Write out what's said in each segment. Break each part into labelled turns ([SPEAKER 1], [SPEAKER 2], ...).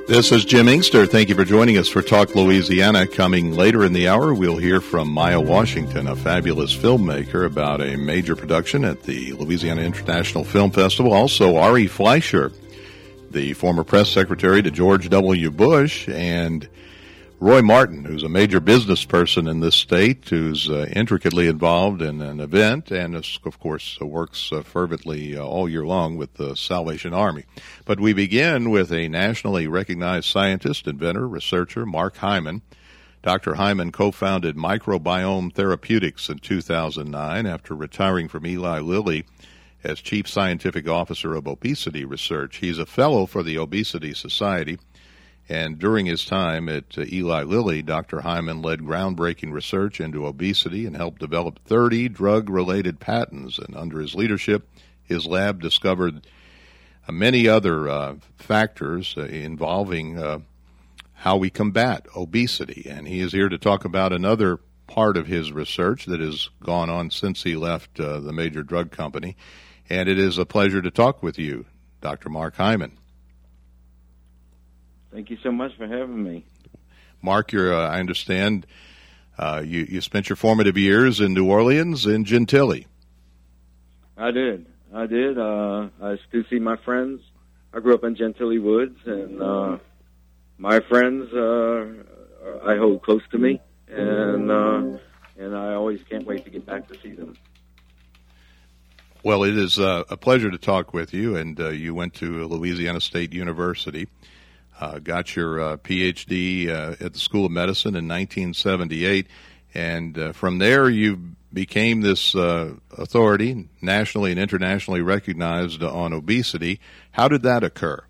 [SPEAKER 1] This is Jim Inkster. Thank you for joining us for Talk Louisiana. Coming later in the hour, we'll hear from Maya Washington, a fabulous filmmaker, about a major production at the Louisiana International Film Festival. Also, Ari Fleischer, the former press secretary to George W. Bush, and Roy Martin, who's a major business person in this state, who's intricately involved in an event and, of course, works fervently all year long with the Salvation Army. But we begin with a nationally recognized scientist, inventor, researcher, Mark Hyman. Dr. Hyman co-founded Microbiome Therapeutics in 2009 after retiring from Eli Lilly as Chief Scientific Officer of Obesity Research. He's a fellow for the Obesity Society. And during his time at Eli Lilly, Dr. Hyman led groundbreaking research into obesity and helped develop 30 drug-related patents. And under his leadership, his lab discovered many other factors involving how we combat obesity. And he is here to talk about another part of his research that has gone on since he left the major drug company. And it is a pleasure to talk with you, Dr. Mark Hyman.
[SPEAKER 2] Thank you so much for having me.
[SPEAKER 1] Mark, I understand you spent your formative years in New Orleans and Gentilly.
[SPEAKER 2] I did. I still see my friends. I grew up in Gentilly Woods, and my friends I hold close to me, and I always can't wait to get back to see them.
[SPEAKER 1] Well, it is a pleasure to talk with you, and you went to Louisiana State University. Got your Ph.D. At the School of Medicine in 1978, and from there you became this authority, nationally and internationally recognized on obesity. How did that occur?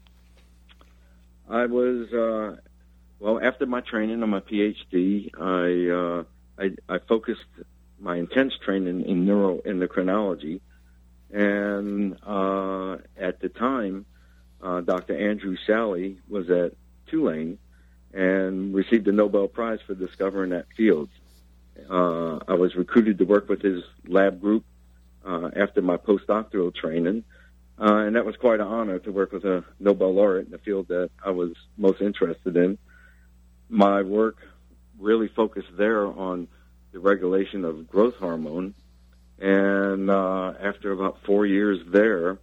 [SPEAKER 2] I was, after my training on my Ph.D., I focused my intense training in neuroendocrinology, and at the time, Dr. Andrew Sally was at Tulane and received a Nobel Prize for discovering that field. I was recruited to work with his lab group after my postdoctoral training, and that was quite an honor to work with a Nobel laureate in the field that I was most interested in. My work really focused there on the regulation of growth hormone, and after about 4 years there,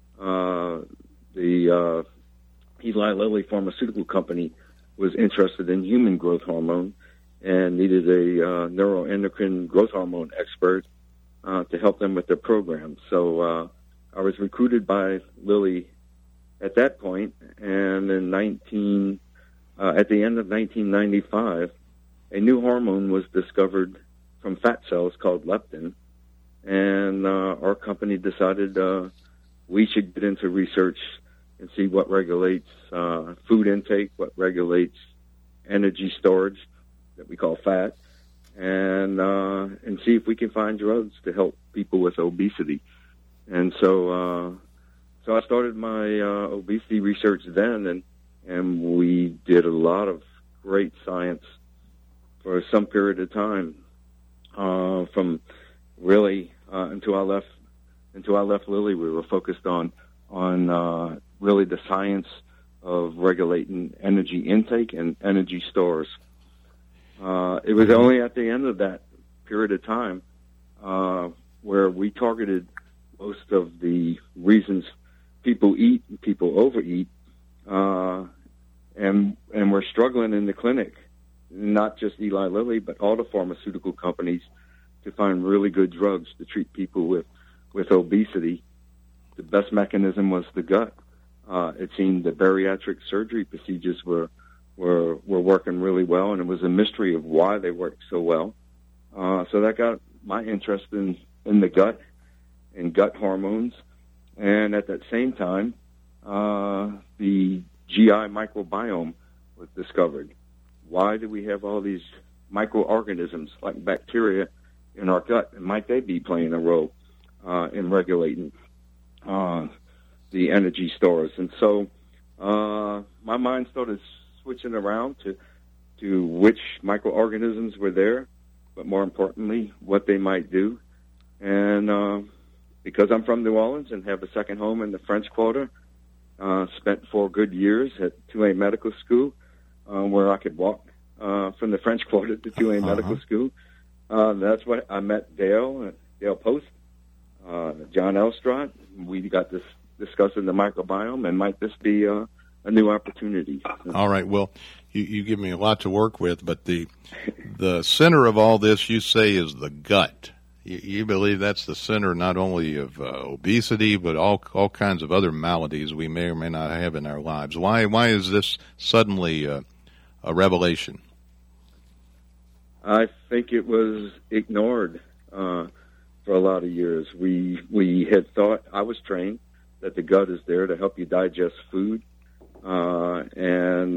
[SPEAKER 2] the Eli Lilly Pharmaceutical Company was interested in human growth hormone and needed a neuroendocrine growth hormone expert to help them with their program. So I was recruited by Lilly at that point, and at the end of 1995, a new hormone was discovered from fat cells called leptin, and our company decided we should get into research and see what regulates food intake, what regulates energy storage that we call fat, and see if we can find drugs to help people with obesity. And so I started my obesity research then, and we did a lot of great science for some period of time, from really until I left Lilly. We were focused on really the science of regulating energy intake and energy stores. It was only at the end of that period of time where we targeted most of the reasons people eat and people overeat, and we're struggling in the clinic, not just Eli Lilly, but all the pharmaceutical companies, to find really good drugs to treat people with obesity. The best mechanism was the gut. It seemed that bariatric surgery procedures were working really well, and it was a mystery of why they worked so well. So that got my interest in the gut and gut hormones. And at that same time, the GI microbiome was discovered. Why do we have all these microorganisms like bacteria in our gut, and might they be playing a role in regulating the energy stores? And so my mind started switching around to which microorganisms were there, but more importantly, what they might do. And because I'm from New Orleans and have a second home in the French Quarter, Spent 4 good years at Tulane Medical School, where I could walk from the French Quarter to Tulane Medical School. That's when I met Dale Post, John Elstrott. We got this discussing the microbiome, and might this be a new opportunity?
[SPEAKER 1] All right. Well, you give me a lot to work with, but the center of all this, you say, is the gut. You believe that's the center not only of obesity, but all kinds of other maladies we may or may not have in our lives. Why is this suddenly a revelation?
[SPEAKER 2] I think it was ignored for a lot of years. We had thought, I was trained, that the gut is there to help you digest food, and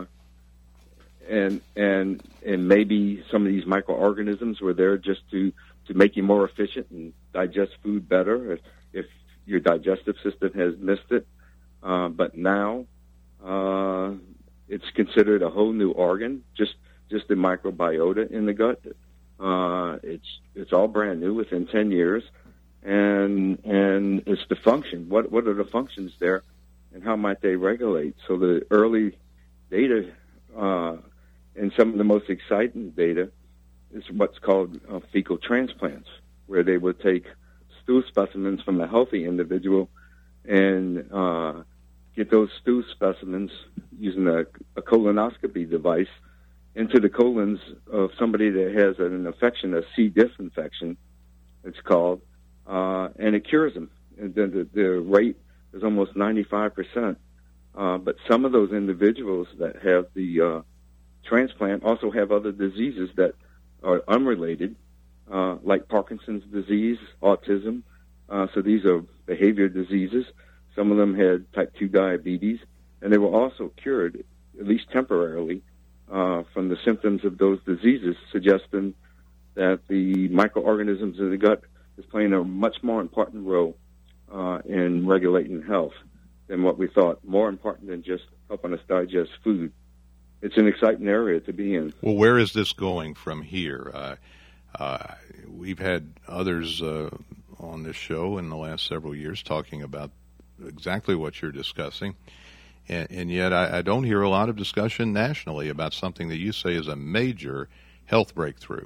[SPEAKER 2] maybe some of these microorganisms were there just to make you more efficient and digest food better if your digestive system has missed it. But now it's considered a whole new organ, just the microbiota in the gut. It's all brand new within 10 years, and it's the function. What are the functions there, and how might they regulate? So the early data and some of the most exciting data is what's called fecal transplants, where they would take stool specimens from a healthy individual and get those stool specimens using a colonoscopy device into the colons of somebody that has an infection, a C. diff infection, it's called, and it cures them. And then the rate is almost 95%. But some of those individuals that have the transplant also have other diseases that are unrelated, like Parkinson's disease, autism. So these are behavior diseases. Some of them had type 2 diabetes, and they were also cured, at least temporarily, from the symptoms of those diseases, suggesting that the microorganisms in the gut is playing a much more important role in regulating health than what we thought, more important than just helping us digest food. It's an exciting area to be in.
[SPEAKER 1] Well, where is this going from here? We've had others on this show in the last several years talking about exactly what you're discussing, and yet I don't hear a lot of discussion nationally about something that you say is a major health breakthrough.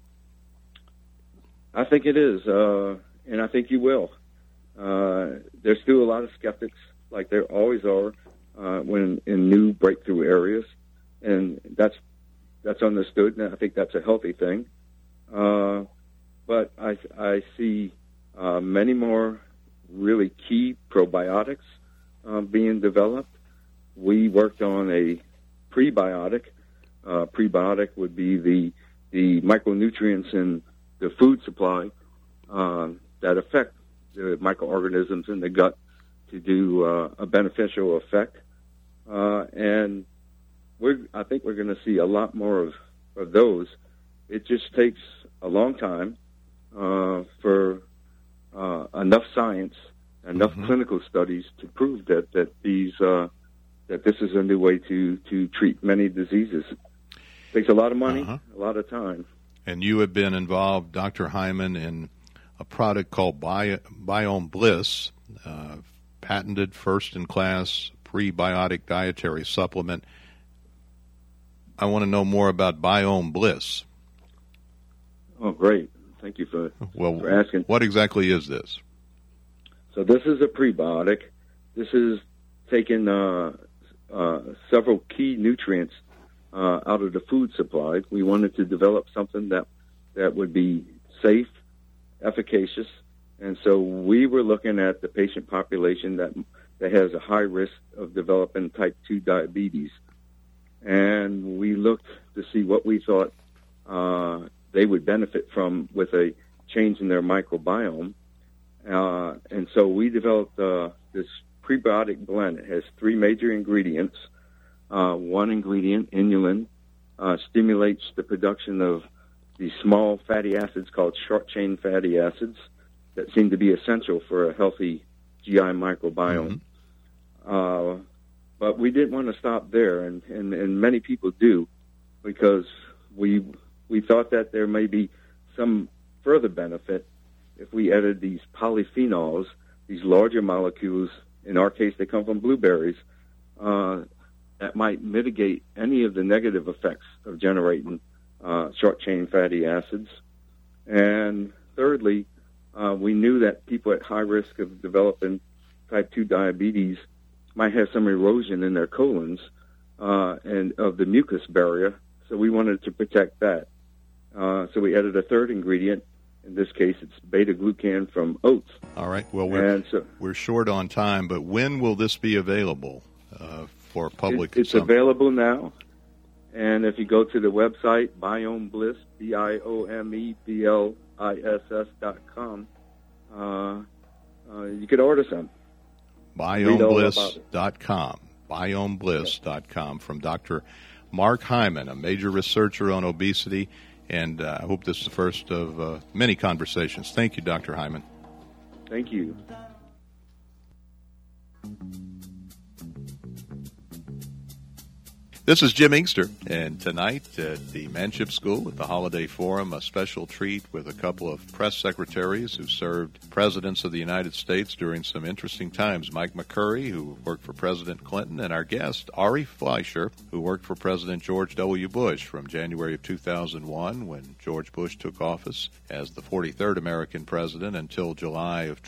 [SPEAKER 2] I think it is, and I think you will. There's still a lot of skeptics, like there always are, when in new breakthrough areas. And that's understood, and I think that's a healthy thing. But I see many more really key probiotics being developed. We worked on a prebiotic. Prebiotic would be the micronutrients in the food supply that affect the microorganisms in the gut to do a beneficial effect. And I think we're going to see a lot more of those. It just takes a long time for enough science, enough clinical studies to prove that this is a new way to treat many diseases. It takes a lot of money, a lot of time.
[SPEAKER 1] And you have been involved, Dr. Hyman, in a product called Biome Bliss, patented first-in-class prebiotic dietary supplement. I want to know more about Biome Bliss.
[SPEAKER 2] Oh, great. Thank you for asking.
[SPEAKER 1] What exactly is this?
[SPEAKER 2] So this is a prebiotic. This is taking several key nutrients out of the food supply. We wanted to develop something that would be safe, efficacious, and so we were looking at the patient population that has a high risk of developing type 2 diabetes. And we looked to see what we thought they would benefit from with a change in their microbiome. And so we developed this prebiotic blend. It has 3 major ingredients. One ingredient, inulin, stimulates the production of these small fatty acids called short-chain fatty acids that seem to be essential for a healthy GI microbiome. But we didn't want to stop there, and many people do, because we thought that there may be some further benefit if we added these polyphenols, these larger molecules in our case, they come from blueberries, that might mitigate any of the negative effects of generating short-chain fatty acids. And thirdly, we knew that people at high risk of developing type 2 diabetes might have some erosion in their colons and of the mucus barrier, so we wanted to protect that. So we added a third ingredient. In this case, it's beta-glucan from oats.
[SPEAKER 1] All right. Well, we're short on time, but when will this be available for public consumption?
[SPEAKER 2] It's available now. And if you go to the website, BiomeBliss, BiomeBliss.com, you can order some.
[SPEAKER 1] BiomeBliss.com. BiomeBliss.com from Dr. Mark Hyman, a major researcher on obesity. And I hope this is the first of many conversations. Thank you, Dr. Hyman.
[SPEAKER 2] Thank you.
[SPEAKER 1] This is Jim Inkster, and tonight at the Manship School at the Holiday Forum, a special treat with a couple of press secretaries who served presidents of the United States during some interesting times. Mike McCurry, who worked for President Clinton, and our guest, Ari Fleischer, who worked for President George W. Bush from January of 2001, when George Bush took office as the 43rd American president, until July of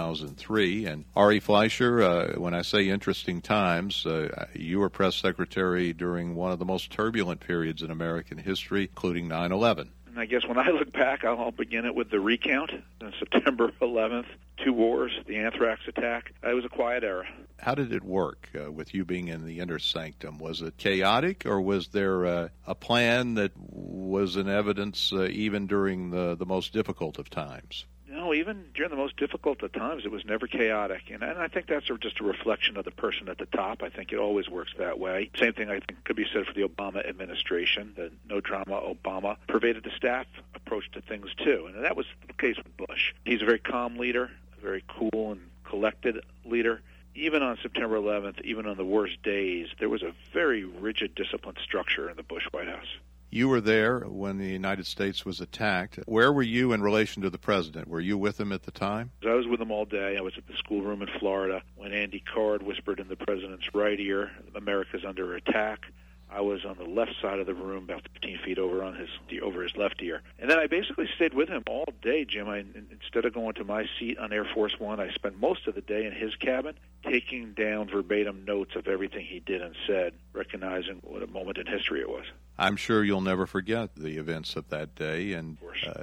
[SPEAKER 1] 2003. And Ari Fleischer, when I say interesting times, you were press secretary during one of the most turbulent periods in American history, including 9/11.
[SPEAKER 3] And I guess when I look back, I'll begin it with the recount on September 11th, 2 wars, the anthrax attack. It was a quiet era.
[SPEAKER 1] How did it work with you being in the inner sanctum? Was it chaotic, or was there a plan that was in evidence even during the most difficult of times?
[SPEAKER 3] No, even during the most difficult of times, it was never chaotic. And I think that's just a reflection of the person at the top. I think it always works that way. Same thing, I think, could be said for the Obama administration. The no-drama Obama pervaded the staff approach to things, too. And that was the case with Bush. He's a very calm leader, a very cool and collected leader. Even on September 11th, even on the worst days, there was a very rigid, disciplined structure in the Bush White House.
[SPEAKER 1] You were there when the United States was attacked. Where were you in relation to the president? Were you with him at the time?
[SPEAKER 3] I was with him all day. I was at the schoolroom in Florida when Andy Card whispered in the president's right ear, "America's under attack." I was on the left side of the room, about 15 feet over his left ear. And then I basically stayed with him all day, Jim. Instead of going to my seat on Air Force One, I spent most of the day in his cabin taking down verbatim notes of everything he did and said, recognizing what a moment in history it was.
[SPEAKER 1] I'm sure you'll never forget the events of that day, and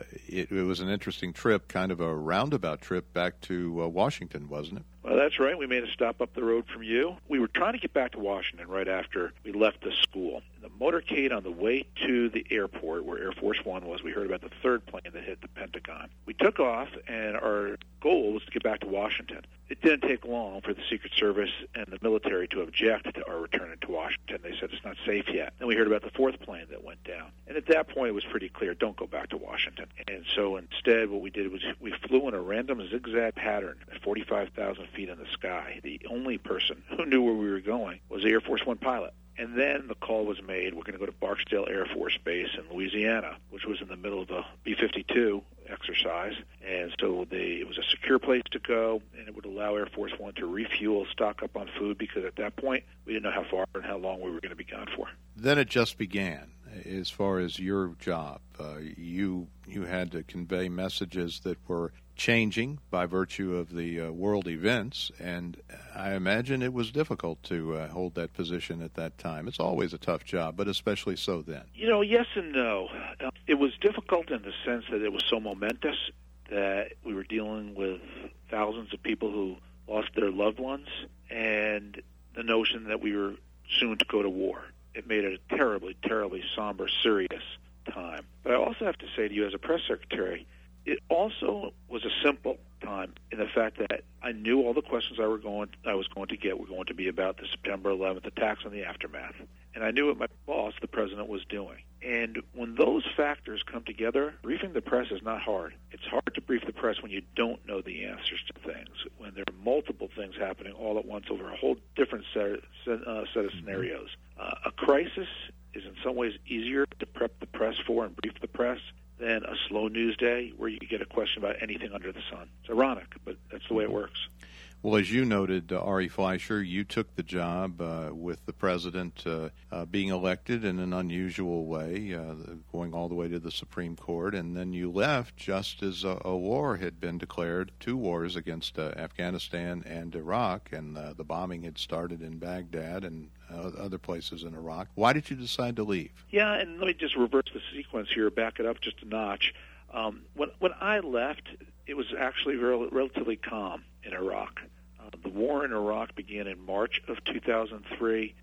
[SPEAKER 1] it was an interesting trip, kind of a roundabout trip back to Washington, wasn't it?
[SPEAKER 3] Well, that's right. We made a stop up the road from you. We were trying to get back to Washington right after we left the school. The motorcade on the way to the airport, where Air Force One was, we heard about the third plane that hit the Pentagon. We took off, and our goal was to get back to Washington. It didn't take long for the Secret Service and the military to object to our return to Washington. They said it's not safe yet. Then we heard about the fourth plane that went down. And at that point, it was pretty clear, don't go back to Washington. And so instead, what we did was we flew in a random zigzag pattern at 45,000 feet in the sky. The only person who knew where we were going was the Air Force One pilot. And then the call was made, we're going to go to Barksdale Air Force Base in Louisiana, which was in the middle of the B-52 exercise. And so it was a secure place to go, and it would allow Air Force One to refuel, stock up on food, because at that point, we didn't know how far and how long we were going to be gone for.
[SPEAKER 1] Then it just began. As far as your job, you had to convey messages that were changing by virtue of the world events, and I imagine it was difficult to hold that position at that time. It's always a tough job, but especially so then.
[SPEAKER 3] Yes and no. It was difficult in the sense that it was so momentous that we were dealing with thousands of people who lost their loved ones, and the notion that we were soon to go to war. It made it a terribly, terribly somber, serious time. But I also have to say to you as a press secretary, it also was a simple time in the fact that I knew all the questions I was going to get were going to be about the September 11th attacks and the aftermath. And I knew what my boss, the president, was doing. And when those factors come together, briefing the press is not hard. It's hard to brief the press when you don't know the answers to things, when there are multiple things happening all at once over a whole different set of scenarios. A crisis is in some ways easier to prep the press for and brief the press than a slow news day where you get a question about anything under the sun. It's ironic, but that's the way it works.
[SPEAKER 1] Well, as you noted, Ari Fleischer, you took the job with the president being elected in an unusual way, going all the way to the Supreme Court, and then you left just as a war had been declared, 2 wars against Afghanistan and Iraq, and the bombing had started in Baghdad and other places in Iraq. Why did you decide to leave?
[SPEAKER 3] Yeah, and let me just reverse the sequence here, back it up just a notch. When I left, it was actually relatively calm in Iraq. The war in Iraq began in March of 2003.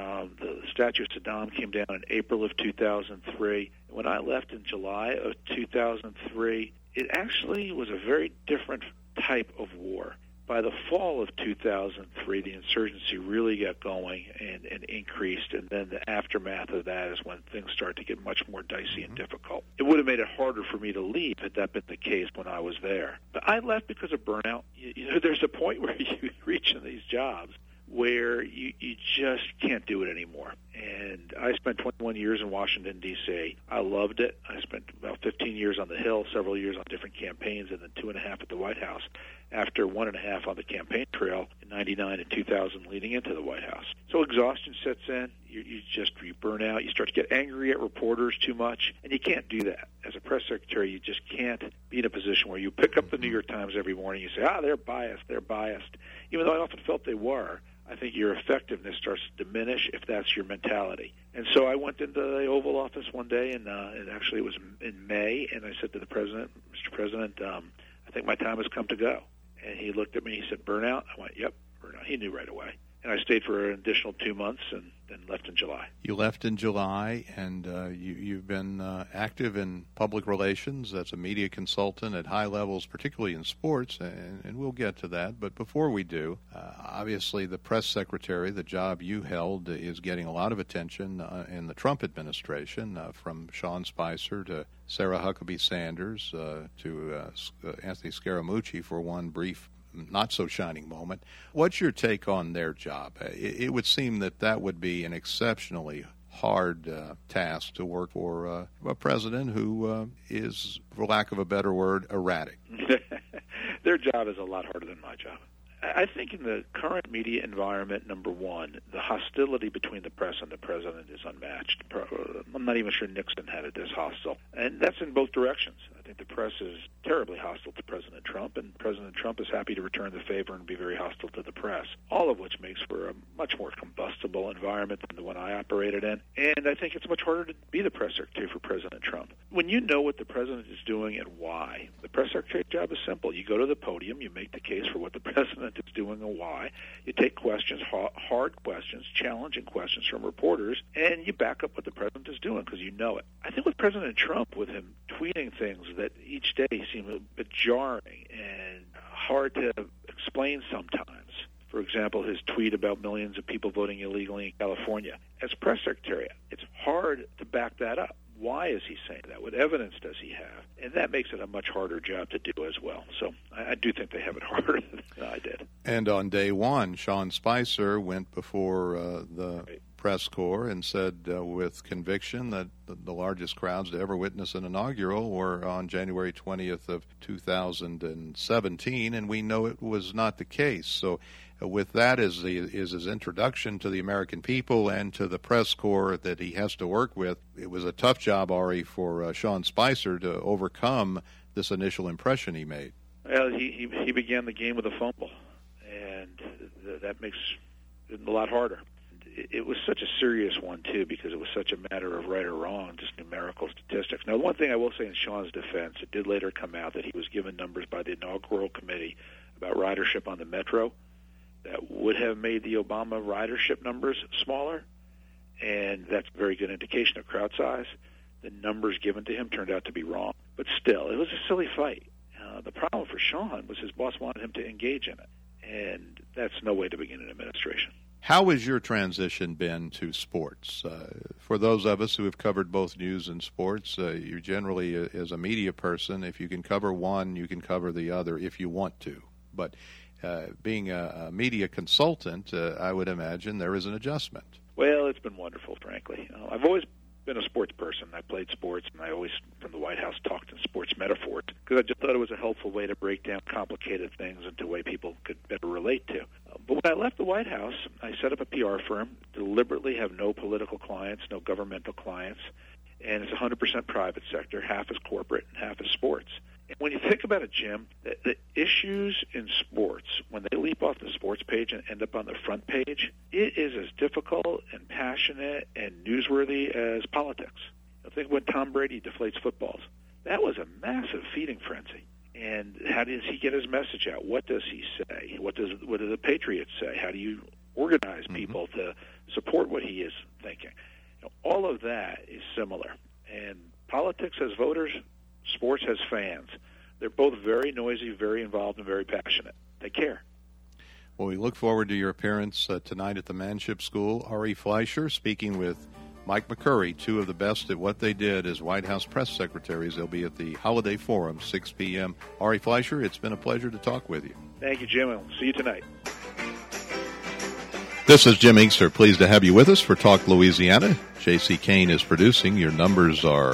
[SPEAKER 3] The statue of Saddam came down in April of 2003. When I left in July of 2003, it actually was a very different type of war. By the fall of 2003, the insurgency really got going and increased, and then the aftermath of that is when things started to get much more dicey and difficult. It would have made it harder for me to leave had that been the case when I was there. But I left because of burnout. You know, there's a point where you reach in these jobs where you just can't do it anymore. And I spent 21 years in Washington, D.C. I loved it. I spent about 15 years on the Hill, several years on different campaigns, and then 2.5 at the White House, after 1.5 on the campaign trail in 99 and 2000 leading into the White House. So exhaustion sets in. You burn out. You start to get angry at reporters too much, and you can't do that. As a press secretary, you just can't be in a position where you pick up the New York Times every morning and you say, they're biased. Even though I often felt they were, I think your effectiveness starts to diminish if that's your mentality. And so I went into the Oval Office one day, and actually it was in May, and I said to the president, Mr. President, I think my time has come to go. And he looked at me, he said, burnout? I went, yep, burnout. He knew right away. And I stayed for an additional 2 months and then left in July.
[SPEAKER 1] You left in July, and you've been active in public relations as a media consultant at high levels, particularly in sports, and we'll get to that. But before we do, obviously the press secretary, the job you held, is getting a lot of attention in the Trump administration, from Sean Spicer to Sarah Huckabee Sanders to Anthony Scaramucci for one brief not-so-shining moment. What's your take on their job? It would seem that would be an exceptionally hard task to work for a president who is, for lack of a better word, erratic.
[SPEAKER 3] Their job is a lot harder than my job. I think in the current media environment, number one, the hostility between the press and the president is unmatched. I'm not even sure Nixon had it this hostile. And that's in both directions. I think the press is terribly hostile to President Trump, and President Trump is happy to return the favor and be very hostile to the press, all of which makes for a much more combustible environment than the one I operated in. And I think it's much harder to be the press secretary for President Trump. When you know what the president is doing and why, the press secretary's job is simple. You go to the podium, you make the case for what the president is doing and why. You take questions, hard questions, challenging questions from reporters, and you back up what the president is doing because you know it. I think with President Trump, with him tweeting things that each day seem a bit jarring and hard to explain sometimes. For example, his tweet about millions of people voting illegally in California. As press secretary, it's hard to back that up. Why is he saying that? What evidence does he have? And that makes it a much harder job to do as well. So I do think they have it harder than I did.
[SPEAKER 1] And on day one, Sean Spicer went before the press corps and said with conviction that the largest crowds to ever witness an inaugural were on January 20th of 2017, and we know it was not the case. So with that as his introduction to the American people and to the press corps that he has to work with, it was a tough job, Ari, for Sean Spicer to overcome this initial impression he made.
[SPEAKER 3] Well, he began the game with a fumble, and that makes it a lot harder. It was such a serious one, too, because it was such a matter of right or wrong, just numerical statistics. Now, one thing I will say in Sean's defense, it did later come out that he was given numbers by the inaugural committee about ridership on the Metro that would have made the Obama ridership numbers smaller, and that's a very good indication of crowd size. The numbers given to him turned out to be wrong. But still, it was a silly fight. The problem for Sean was his boss wanted him to engage in it, and that's no way to begin an administration.
[SPEAKER 1] How has your transition been to sports? For those of us who have covered both news and sports, you generally, as a media person, if you can cover one, you can cover the other if you want to. But being a media consultant, I would imagine there is an adjustment.
[SPEAKER 3] Well, it's been wonderful, frankly. I've always been a sports person. I played sports, and I always, from the White House, talked in sports metaphors because I just thought it was a helpful way to break down complicated things into a way people could better relate to. But when I left the White House, I set up a PR firm, deliberately have no political clients, no governmental clients, and it's 100% private sector. Half is corporate and half is sports. And when you think about it, Jim, the issues in sports, when they leap off the sports page and end up on the front page, it is as difficult and passionate and newsworthy as politics. Think when Tom Brady deflates footballs. That was a massive feeding frenzy. And how does he get his message out? What does he say? What do the Patriots say? How do you organize people to support what he is thinking? All of that is similar. And politics has voters, sports has fans. They're both very noisy, very involved, and very passionate. They care.
[SPEAKER 1] Well, we look forward to your appearance tonight at the Manship School. Ari Fleischer speaking with Mike McCurry, two of the best at what they did as White House press secretaries. They'll be at the Holiday Forum, 6 p.m. Ari Fleischer, it's been a pleasure to talk with you.
[SPEAKER 3] Thank you, Jim. I'll see you tonight.
[SPEAKER 1] This is Jim Inkster. Pleased to have you with us for Talk Louisiana. J.C. Kane is producing. Your numbers are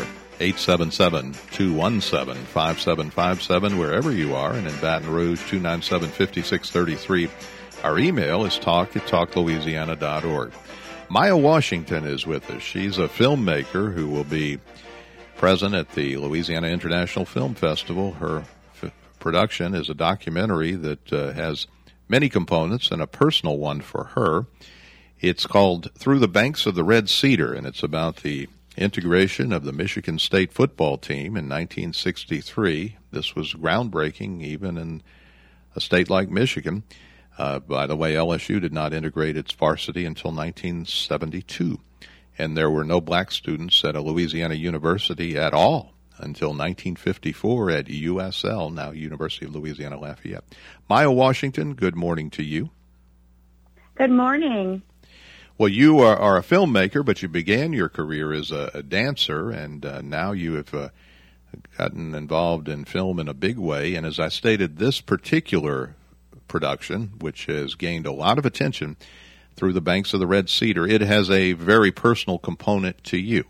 [SPEAKER 1] 877-217-5757 wherever you are, and in Baton Rouge, 297-5633. Our email is talk@talklouisiana.org. Maya Washington is with us. She's a filmmaker who will be present at the Louisiana International Film Festival. Her production is a documentary that has many components and a personal one for her. It's called Through the Banks of the Red Cedar, and it's about the integration of the Michigan State football team in 1963. This was groundbreaking even in a state like Michigan. By the way, LSU did not integrate its varsity until 1972, and there were no black students at a Louisiana university at all until 1954 at USL, now University of Louisiana Lafayette. Maya Washington, good morning to you.
[SPEAKER 4] Good morning.
[SPEAKER 1] Well, you are a filmmaker, but you began your career as a dancer, and now you have gotten involved in film in a big way. And as I stated, this particular production, which has gained a lot of attention, Through the Banks of the Red Cedar, it has a very personal component to you.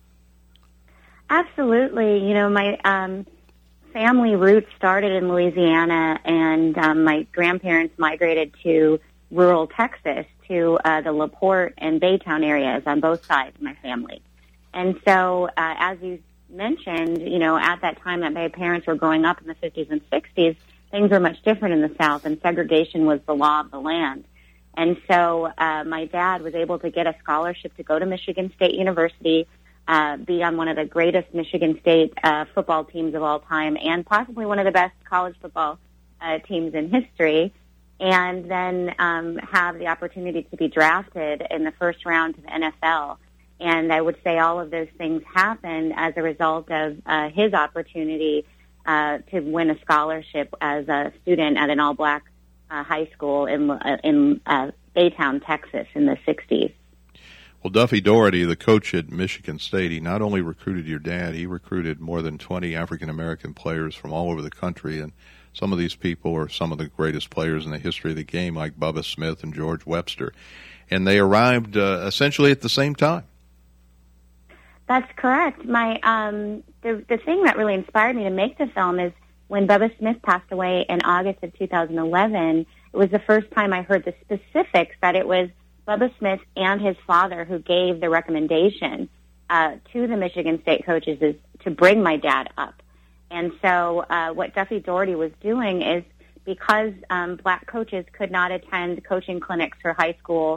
[SPEAKER 4] Absolutely. You know, my family roots started in Louisiana, and my grandparents migrated to rural Texas, to the LaPorte and Baytown areas on both sides of my family. And so, as you mentioned, you know, at that time that my parents were growing up in the 50s and 60s, things were much different in the South, and segregation was the law of the land. And so my dad was able to get a scholarship to go to Michigan State University, be on one of the greatest Michigan State football teams of all time, and possibly one of the best college football teams in history, and then have the opportunity to be drafted in the first round to the NFL. And I would say all of those things happened as a result of his opportunity to win a scholarship as a student at an all-black high school in Baytown, Texas, in the 60s.
[SPEAKER 1] Well, Duffy Daugherty, the coach at Michigan State, he not only recruited your dad, he recruited more than 20 African-American players from all over the country, and some of these people are some of the greatest players in the history of the game, like Bubba Smith and George Webster. And they arrived essentially at the same time.
[SPEAKER 4] That's correct. My the thing that really inspired me to make the film is when Bubba Smith passed away in August of 2011. It was the first time I heard the specifics that it was Bubba Smith and his father who gave the recommendation to the Michigan State coaches is to bring my dad up. And so what Duffy Daugherty was doing is, because black coaches could not attend coaching clinics for high school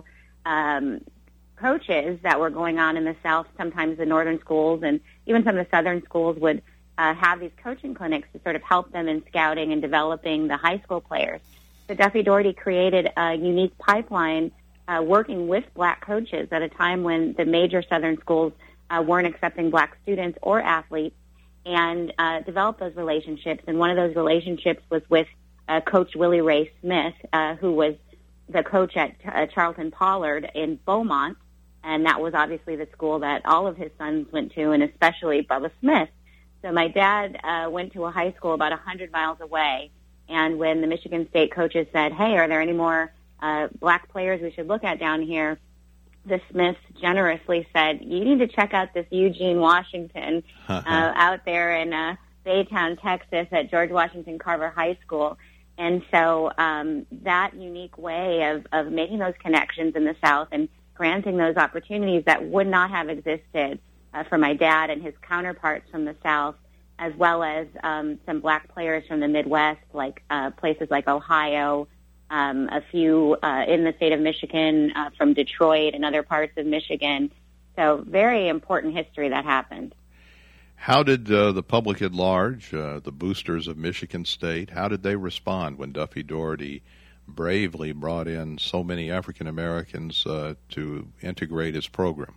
[SPEAKER 4] coaches that were going on in the South, sometimes the northern schools and even some of the southern schools would have these coaching clinics to sort of help them in scouting and developing the high school players. So Duffy Daugherty created a unique pipeline working with black coaches at a time when the major southern schools weren't accepting black students or athletes, and developed those relationships. And one of those relationships was with Coach Willie Ray Smith, who was the coach at Charlton Pollard in Beaumont, and that was obviously the school that all of his sons went to, and especially Bubba Smith. So my dad went to a high school about 100 miles away, and when the Michigan State coaches said, hey, are there any more black players we should look at down here, the Smiths generously said, you need to check out this Eugene Washington out there in Baytown, Texas at George Washington Carver High School. And so that unique way of making those connections in the South and granting those opportunities that would not have existed for my dad and his counterparts from the South, as well as some black players from the Midwest, like places like Ohio, a few in the state of Michigan, from Detroit and other parts of Michigan. So very important history that happened.
[SPEAKER 1] How did the public at large, the boosters of Michigan State, how did they respond when Duffy Daugherty bravely brought in so many African Americans to integrate his program?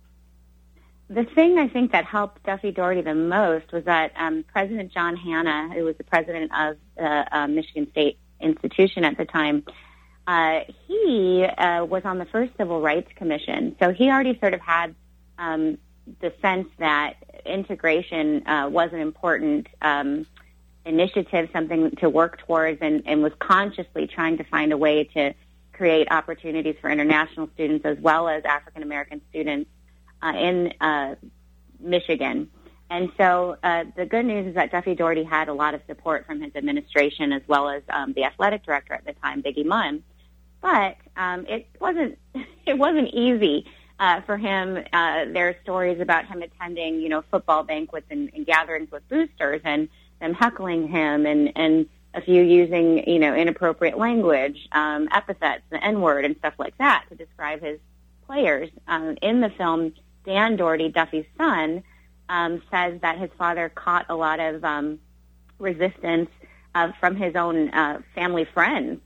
[SPEAKER 4] The thing I think that helped Duffy Daugherty the most was that President John Hanna, who was the president of the Michigan State Institution at the time, he was on the first Civil Rights Commission. So he already sort of had the sense that integration was an important initiative, something to work towards, and was consciously trying to find a way to create opportunities for international students as well as African American students in Michigan. And so the good news is that Duffy Daugherty had a lot of support from his administration as well as the athletic director at the time, Biggie Munn. But it wasn't easy for him. There are stories about him attending, football banquets and gatherings with boosters and them heckling him and a few using, inappropriate language, epithets, the N-word and stuff like that to describe his players. In the film, Dan Daugherty, Duffy's son, says that his father caught a lot of resistance from his own family friends.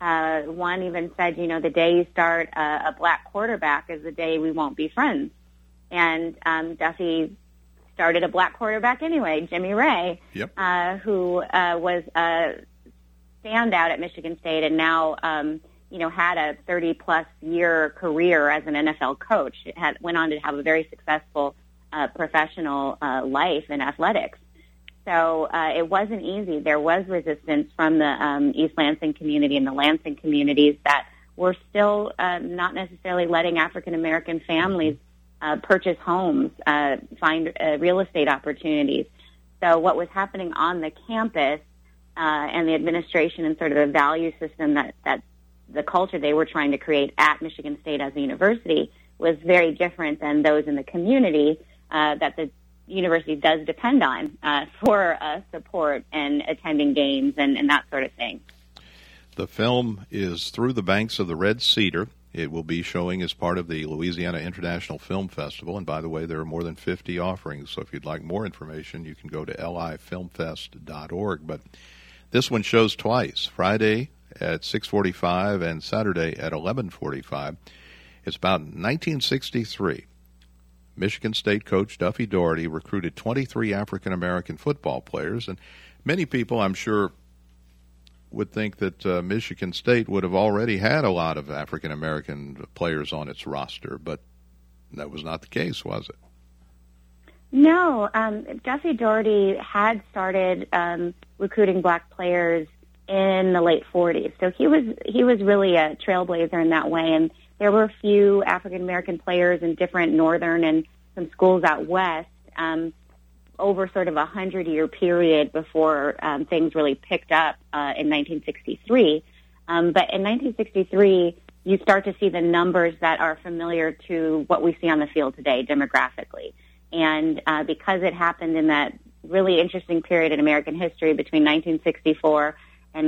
[SPEAKER 4] One even said, the day you start a black quarterback is the day we won't be friends. And Duffy started a black quarterback anyway, Jimmy Ray,
[SPEAKER 1] yep.
[SPEAKER 4] Who was a standout at Michigan State and now, had a 30-plus year career as an NFL coach. Went on to have a very successful professional life in athletics. So it wasn't easy. There was resistance from the East Lansing community and the Lansing communities that were still not necessarily letting African-American families purchase homes, find real estate opportunities. So what was happening on the campus and the administration and sort of the value system that the culture they were trying to create at Michigan State as a university was very different than those in the community that the university does depend on for support and attending games and that sort of thing.
[SPEAKER 1] The film is Through the Banks of the Red Cedar. It will be showing as part of the Louisiana International Film Festival. And by the way, there are more than 50 offerings. So if you'd like more information, you can go to lifilmfest.org. But this one shows twice, Friday at 6:45 and Saturday at 11:45. It's about 1963. Michigan State coach Duffy Daugherty recruited 23 African-American football players, and many people, I'm sure, would think that Michigan State would have already had a lot of African-American players on its roster, but that was not the case, was it?
[SPEAKER 4] No. Duffy Daugherty had started recruiting black players in the late 40s, so he was really a trailblazer in that way, and there were a few African-American players in different northern and some schools out west over sort of a 100-year period before things really picked up in 1963. But in 1963, you start to see the numbers that are familiar to what we see on the field today demographically. And because it happened in that really interesting period in American history between 1964 and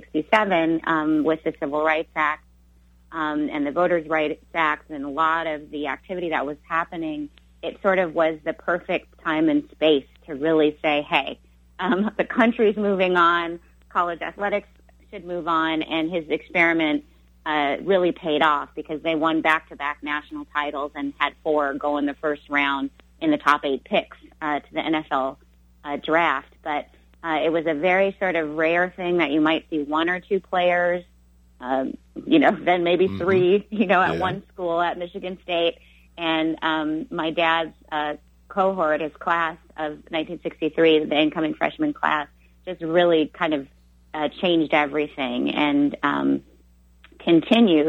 [SPEAKER 4] 1967 with the Civil Rights Act, and the Voters' Rights Act and a lot of the activity that was happening, it sort of was the perfect time and space to really say, hey, the country's moving on, college athletics should move on, and his experiment really paid off because they won back-to-back national titles and had 4 go in the first round in the top 8 picks to the NFL draft. But it was a very sort of rare thing that you might see 1 or 2 players, then maybe 3, at one school at Michigan State. And my dad's cohort, his class of 1963, the incoming freshman class, just really kind of changed everything and continued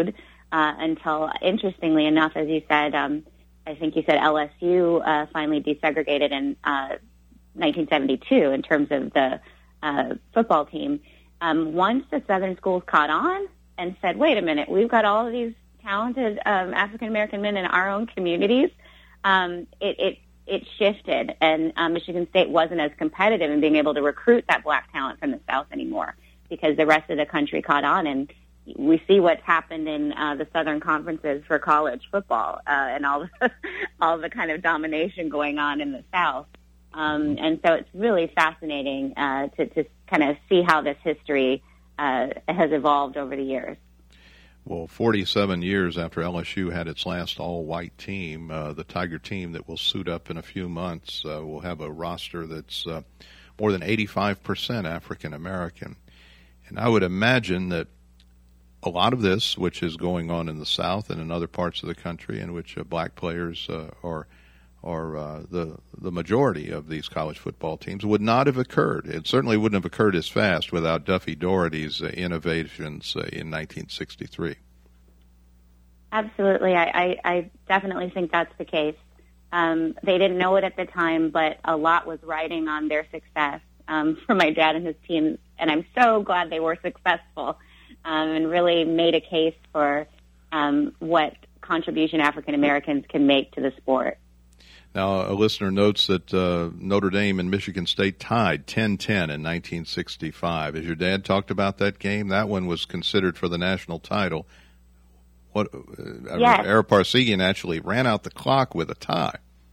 [SPEAKER 4] until, interestingly enough, as you said, I think you said LSU finally desegregated in 1972 in terms of the football team. Once the Southern schools caught on and said, wait a minute, we've got all of these talented African-American men in our own communities, it shifted, and Michigan State wasn't as competitive in being able to recruit that black talent from the South anymore because the rest of the country caught on. And we see what's happened in the Southern conferences for college football and all the kind of domination going on in the South. And so it's really fascinating to kind of see how this history has evolved over the years.
[SPEAKER 1] Well, 47 years after LSU had its last all-white team, the Tiger team that will suit up in a few months will have a roster that's more than 85% African-American. And I would imagine that a lot of this, which is going on in the South and in other parts of the country, in which black players are the majority of these college football teams, would not have occurred. It certainly wouldn't have occurred as fast without Duffy Daugherty's innovations in 1963.
[SPEAKER 4] Absolutely. I definitely think that's the case. They didn't know it at the time, but a lot was riding on their success for my dad and his team, and I'm so glad they were successful and really made a case for what contribution African Americans can make to the sport.
[SPEAKER 1] Now, a listener notes that Notre Dame and Michigan State tied 10-10 in 1965. As your dad talked about that game, that one was considered for the national title.
[SPEAKER 4] Yes.
[SPEAKER 1] Ara Parseghian actually ran out the clock with a tie.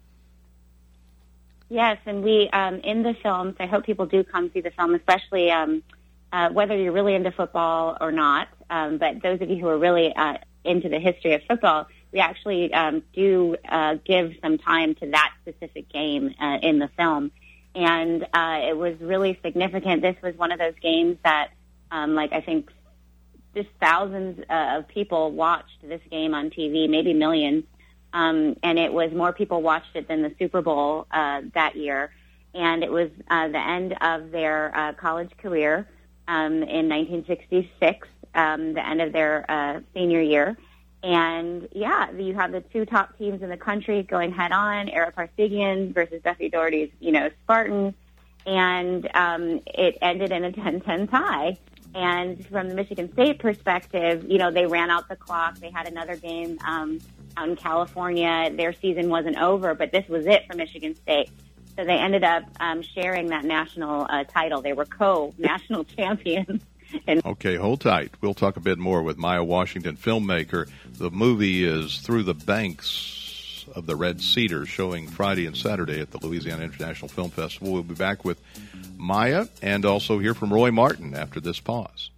[SPEAKER 4] Yes, and we, in the films, I hope people do come see the film, especially whether you're really into football or not, but those of you who are really into the history of football, we actually do give some time to that specific game in the film. And it was really significant. This was one of those games that, I think just thousands of people watched this game on TV, maybe millions. And it was more people watched it than the Super Bowl that year. And it was the end of their college career in 1966, the end of their senior year. And, yeah, you have the two top teams in the country going head-on, Ara Parseghian versus Duffy Daugherty's, Spartans. And it ended in a 10-10 tie. And from the Michigan State perspective, they ran out the clock. They had another game out in California. Their season wasn't over, but this was it for Michigan State. So they ended up sharing that national title. They were co-national champions.
[SPEAKER 1] Okay, hold tight. We'll talk a bit more with Maya Washington, filmmaker. The movie is Through the Banks of the Red Cedar, showing Friday and Saturday at the Louisiana International Film Festival. We'll be back with Maya and also hear from Roy Martin after this pause.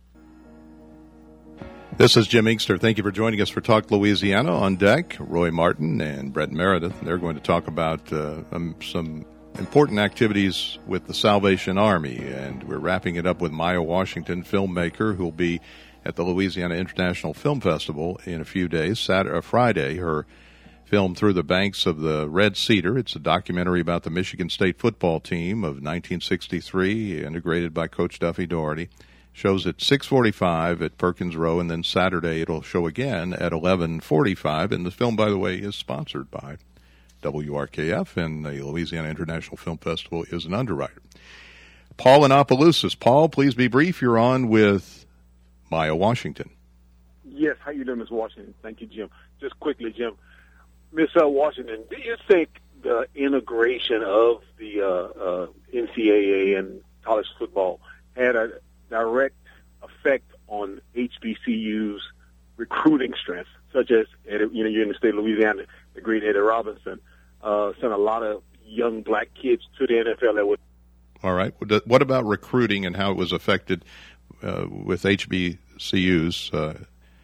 [SPEAKER 1] This is Jim Inkster. Thank you for joining us for Talk Louisiana. On deck, Roy Martin and Brett Meredith. They're going to talk about some important activities with the Salvation Army, and we're wrapping it up with Maya Washington, filmmaker, who will be at the Louisiana International Film Festival in a few days. Friday, her film Through the Banks of the Red Cedar. It's a documentary about the Michigan State football team of 1963, integrated by Coach Duffy Daugherty. Shows at 6:45 at Perkins Row, and then Saturday it'll show again at 11:45. And the film, by the way, is sponsored by WRKF, and the Louisiana International Film Festival is an underwriter. Paul in Opelousas. Paul, please be brief. You're on with Maya Washington.
[SPEAKER 5] Yes, how you doing, Ms. Washington? Thank you, Jim. Just quickly, Jim. Ms. Washington, do you think the integration of the NCAA and college football had a direct effect on HBCU's recruiting strength, such as, you're in the state of Louisiana, the great Eddie Robinson sent a lot of young black kids to the NFL.
[SPEAKER 1] All right. What about recruiting and how it was affected with HBCUs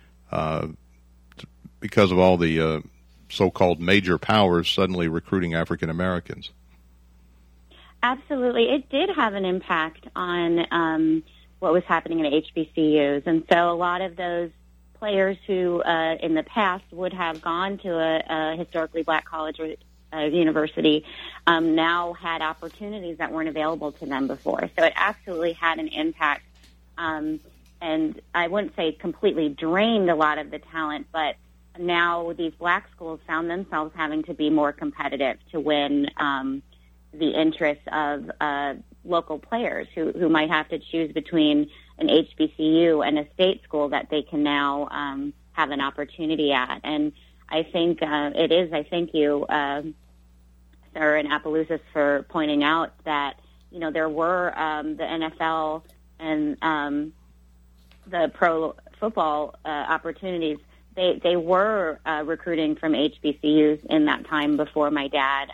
[SPEAKER 1] because of all the so-called major powers suddenly recruiting African Americans?
[SPEAKER 4] Absolutely. It did have an impact on what was happening at HBCUs. And so a lot of those players who in the past would have gone to a historically black college or university now had opportunities that weren't available to them before. So it absolutely had an impact. And and I wouldn't say completely drained a lot of the talent, but now these black schools found themselves having to be more competitive to win the interests of local players who might have to choose between an HBCU and a state school that they can now have an opportunity at. And I think I thank you, Sarah and Appaloosas, for pointing out that, there were the NFL and the pro football opportunities. They were recruiting from HBCUs in that time before my dad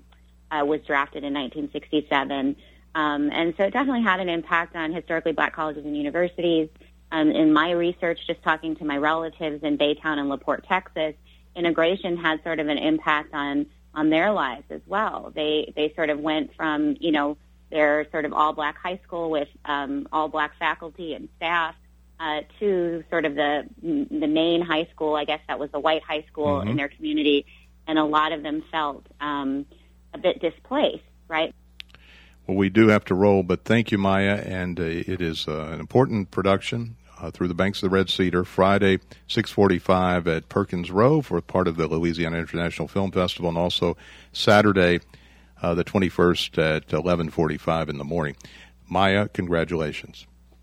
[SPEAKER 4] was drafted in 1967. And so it definitely had an impact on historically black colleges and universities. In my research, just talking to my relatives in Baytown and LaPorte, Texas, integration had sort of an impact on their lives as well. They sort of went from, their sort of all-black high school with all-black faculty and staff to sort of the main high school, I guess that was the white high school in their community, and a lot of them felt a bit displaced, right?
[SPEAKER 1] Well, we do have to roll, but thank you, Maya, and it is an important production through the banks of the Red Cedar, Friday, 6:45 at Perkins Row for part of the Louisiana International Film Festival, and also Saturday, the 21st at 11:45 in the morning. Maya, congratulations.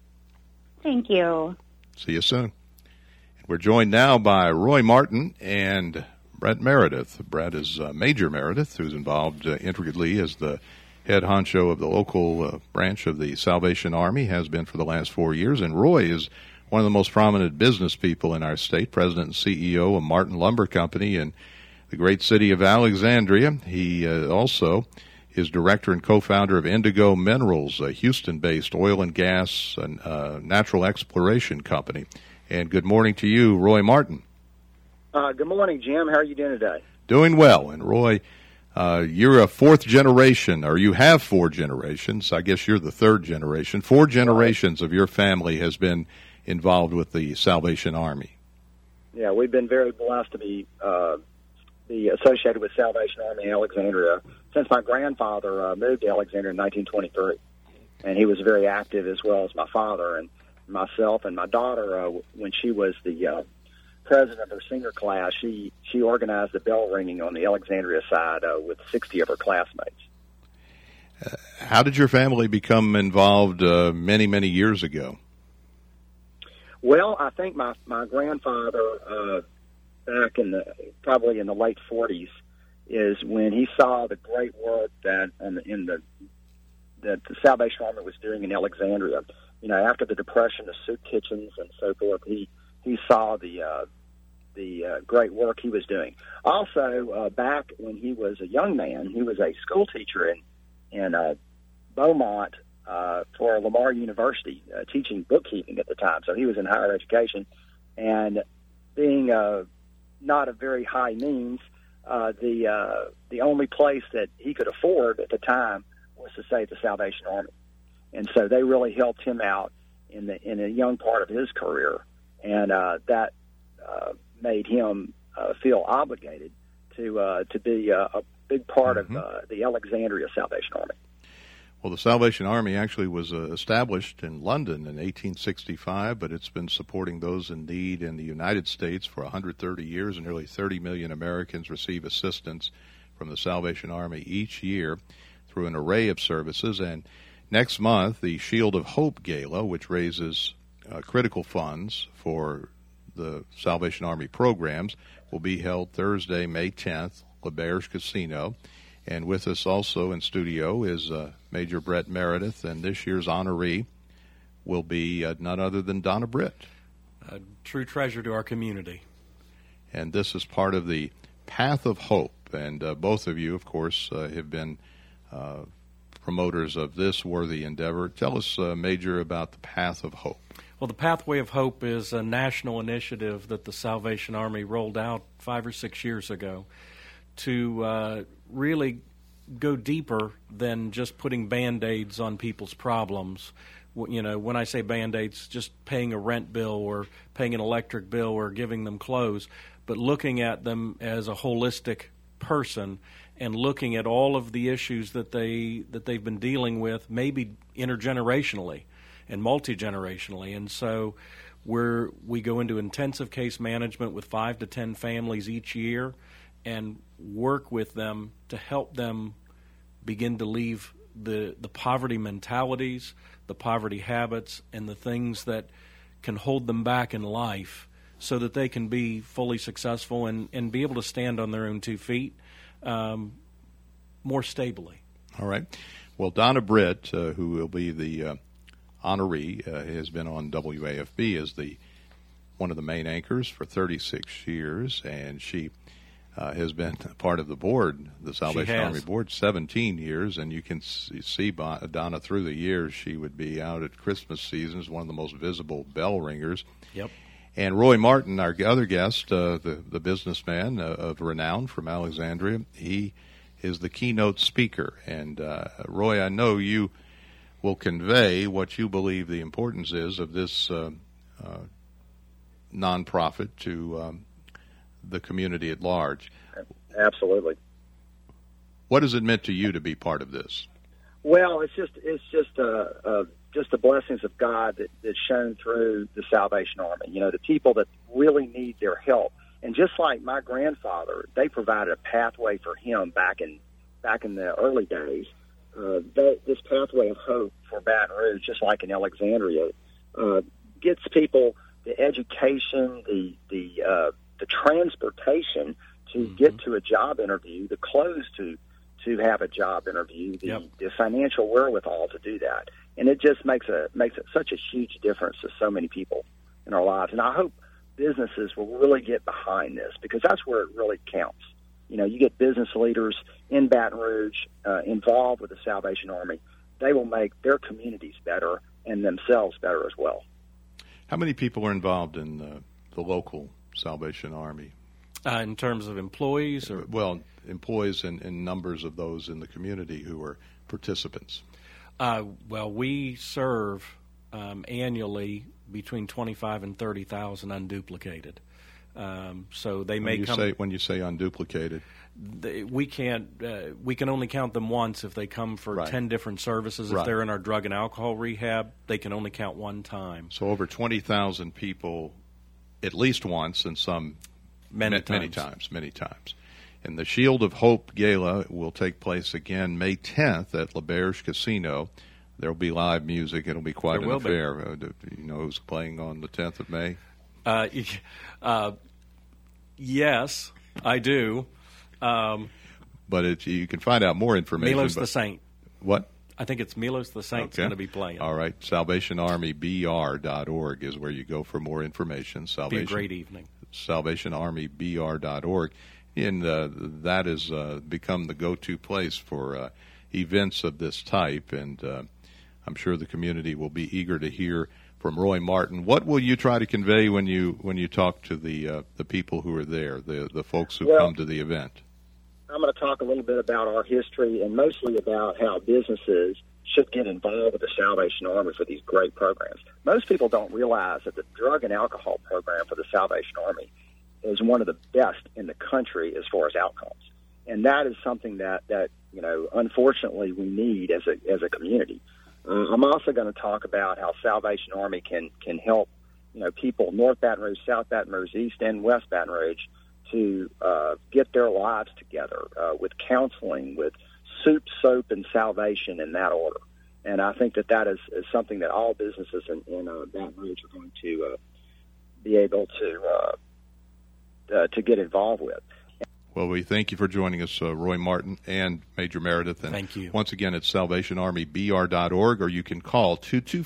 [SPEAKER 4] Thank you.
[SPEAKER 1] See you soon. We're joined now by Roy Martin and Brett Meredith. Brett is Major Meredith, who's involved intricately as the head honcho of the local branch of the Salvation Army, has been for the last 4 years. And Roy is one of the most prominent business people in our state, president and CEO of Martin Lumber Company in the great city of Alexandria. He also is director and co-founder of Indigo Minerals, a Houston-based oil and gas and natural exploration company. And good morning to you, Roy Martin.
[SPEAKER 6] Good morning, Jim. How are you doing today?
[SPEAKER 1] Doing well. And Roy, you're a fourth generation, or you have 4 generations. I guess you're the third generation. 4 generations of your family has been involved with the Salvation Army.
[SPEAKER 6] Yeah, we've been very blessed to be associated with Salvation Army in Alexandria since my grandfather moved to Alexandria in 1923. And he was very active, as well as my father and myself. And my daughter, when she was the president of her senior class, she organized the bell ringing on the Alexandria side with 60 of her classmates.
[SPEAKER 1] How did your family become involved many, many years ago?
[SPEAKER 6] Well, I think my grandfather, back probably in the late 40s, is when he saw the great work that the Salvation Army was doing in Alexandria. After the Depression, the soup kitchens and so forth, he saw the great work he was doing. Also, back when he was a young man, he was a school teacher in Beaumont for Lamar University, teaching bookkeeping at the time. So he was in higher education, and being not of very high means, the only place that he could afford at the time was to save the Salvation Army, and so they really helped him out in a young part of his career, and that made him feel obligated to be a big part of the Alexandria Salvation Army.
[SPEAKER 1] Well, the Salvation Army actually was established in London in 1865, but it's been supporting those in need in the United States for 130 years, and nearly 30 million Americans receive assistance from the Salvation Army each year through an array of services. And next month, the Shield of Hope Gala, which raises critical funds for the Salvation Army programs, will be held Thursday, May 10th, L'Auberge Casino. And with us also in studio is Major Brett Meredith, and this year's honoree will be none other than Donna Britt.
[SPEAKER 7] A true treasure to our community.
[SPEAKER 1] And this is part of the Path of Hope, and both of you, of course, have been promoters of this worthy endeavor. Tell us, Major, about the Path of Hope.
[SPEAKER 7] Well, the Pathway of Hope is a national initiative that the Salvation Army rolled out 5 or 6 years ago to really go deeper than just putting Band-Aids on people's problems. When I say Band-Aids, just paying a rent bill or paying an electric bill or giving them clothes, but looking at them as a holistic person and looking at all of the issues that they've been dealing with, maybe intergenerationally, and multi-generationally. And so we go into intensive case management with 5 to 10 families each year and work with them to help them begin to leave the poverty mentalities, the poverty habits, and the things that can hold them back in life so that they can be fully successful and be able to stand on their own 2 feet more stably.
[SPEAKER 1] All right. Well, Donna Britt, who will be the honoree, has been on WAFB as one of the main anchors for 36 years, and she has been part of the board, the Salvation Army Board, 17 years, and you can see Donna through the years. She would be out at Christmas season as one of the most visible bell ringers.
[SPEAKER 7] Yep.
[SPEAKER 1] And Roy Martin, our other guest, the businessman of renown from Alexandria, he is the keynote speaker. And Roy, I know you will convey what you believe the importance is of this nonprofit to the community at large.
[SPEAKER 6] Absolutely.
[SPEAKER 1] What has it meant to you to be part of this?
[SPEAKER 6] Well, it's just the blessings of God that's shown through the Salvation Army. You know, the people that really need their help, and just like my grandfather, they provided a pathway for him back in the early days. This pathway of hope for Baton Rouge, just like in Alexandria, gets people the education, the transportation to get to a job interview, the clothes to have a job interview, the financial wherewithal to do that, and it just makes it such a huge difference to so many people in our lives. And I hope businesses will really get behind this, because that's where it really counts. You know, you get business leaders in Baton Rouge involved with the Salvation Army, they will make their communities better and themselves better as well.
[SPEAKER 1] How many people are involved in the local Salvation Army?
[SPEAKER 7] In terms of employees?
[SPEAKER 1] Well, employees and numbers of those in the community who are participants.
[SPEAKER 7] Well, we serve annually between 25 and 30,000 unduplicated. So they may come.
[SPEAKER 1] When you say unduplicated,
[SPEAKER 7] we can only count them once if they come for 10 different services. If they're in our drug and alcohol rehab, they can only count one time.
[SPEAKER 1] So over 20,000 people, at least once, and some many times. And the Shield of Hope Gala will take place again May 10th at L'Auberge Casino. There will be live music. It will be quite an affair. Do you know who's playing on the 10th of May?
[SPEAKER 7] Yes, I do.
[SPEAKER 1] But you can find out more information.
[SPEAKER 7] Milos the Saint.
[SPEAKER 1] What?
[SPEAKER 7] I think it's Milos the Saint's going to be playing.
[SPEAKER 1] All right. SalvationArmyBR.org is where you go for more information.
[SPEAKER 7] Be a great evening.
[SPEAKER 1] SalvationArmyBR.org. And that has become the go-to place for events of this type. And I'm sure the community will be eager to hear from Roy Martin. What will you try to convey when you talk to the people who are there, the folks who come to the event?
[SPEAKER 6] I'm going to talk a little bit about our history and mostly about how businesses should get involved with the Salvation Army for these great programs. Most people don't realize that the drug and alcohol program for the Salvation Army is one of the best in the country as far as outcomes. And that is something that you know, unfortunately we need as a community. I'm also going to talk about how Salvation Army can help, you know, people North Baton Rouge, South Baton Rouge, East and West Baton Rouge to get their lives together with counseling, with soup, soap, and salvation in that order. And I think that is something that all businesses in Baton Rouge are going to be able to get involved with.
[SPEAKER 1] Well, we thank you for joining us, Roy Martin and Major Meredith. And
[SPEAKER 7] thank you.
[SPEAKER 1] Once again, it's SalvationArmyBR.org, or you can call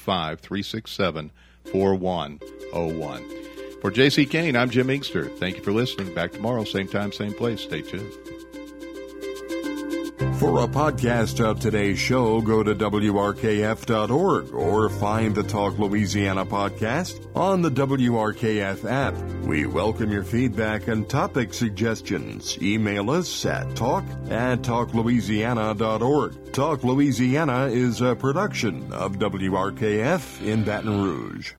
[SPEAKER 1] 225-367-4101. For J.C. Kane, I'm Jim Inkster. Thank you for listening. Back tomorrow, same time, same place. Stay tuned.
[SPEAKER 8] For a podcast of today's show, go to WRKF.org or find the Talk Louisiana podcast on the WRKF app. We welcome your feedback and topic suggestions. Email us at talk@talklouisiana.org. Talk Louisiana is a production of WRKF in Baton Rouge.